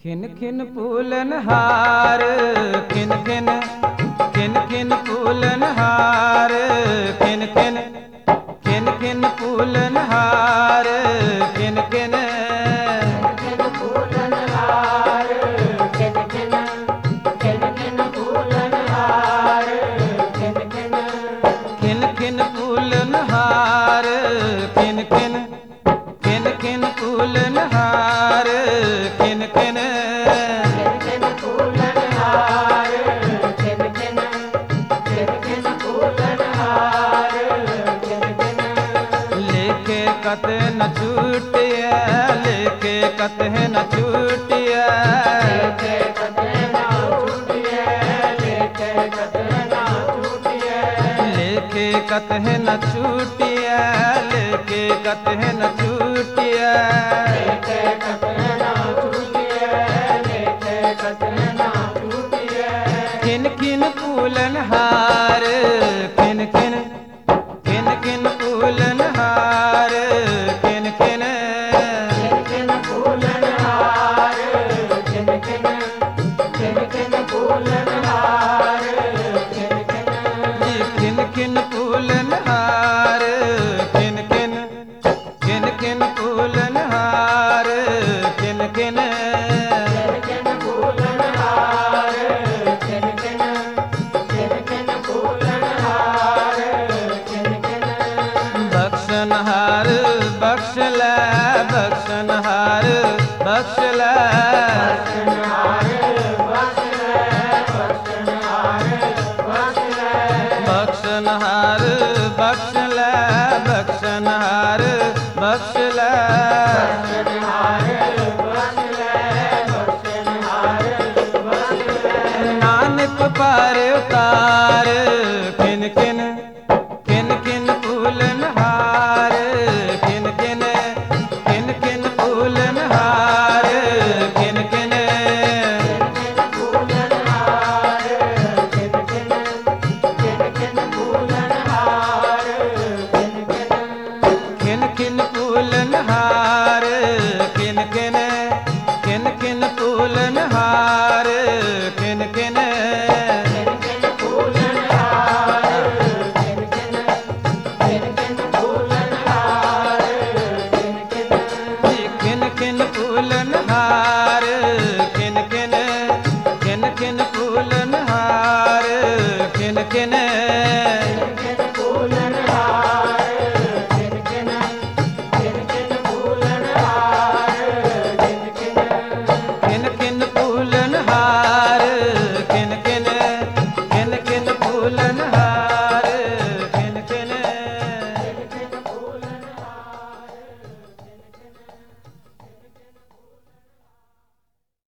खिन खिन फूलन हार, खिन खिन खिन खिन फूलन हार, खिन खिन खिन खिन फूलन हार, खिन खिन खिन फूलन हार, खिन खिन खिन खिन फूलन हार, खिन खिन खिन खिन फूलन हार, खिन खिन खिन खिन फूलन हार, खिन खिन खिन फूलन हार, खिन खिन खिन खिन फूलन हार, खिन खिन लेके कते न छूटिया, लेके कते न छूटिया, लेके कते ना छूटिए, लेके कते ना छूटिए, लेके कते न छूटिया, लेके कते न छूटिया, लेके कते ना छूटिए, लेके कते ना छूटिए, खिन खिन फूलन हार, खिन खिन खिन खिन फूलन हार, खिन खिन खिन खिन फूलन हार, खिन खिन खिन खिन फूलन हार, खिन खिन खिन खिन फूलन हार, खिन खिन खिन खिन फूलन हार, खिन खिन खिन खिन फूलन हार, खिन खिन खिन खिन फूलन हार, खिन खिन बख्शन हार बख्शला, बख्शन हार बख्शला, बख्शनहार बख्शले, बख्शनहार बख्शले, बख्शन हार बख्शला, बख्शन हार बख्शला, बख्शनहार बख्शले, बख्शनहार बख्शले, नानक पार उतार,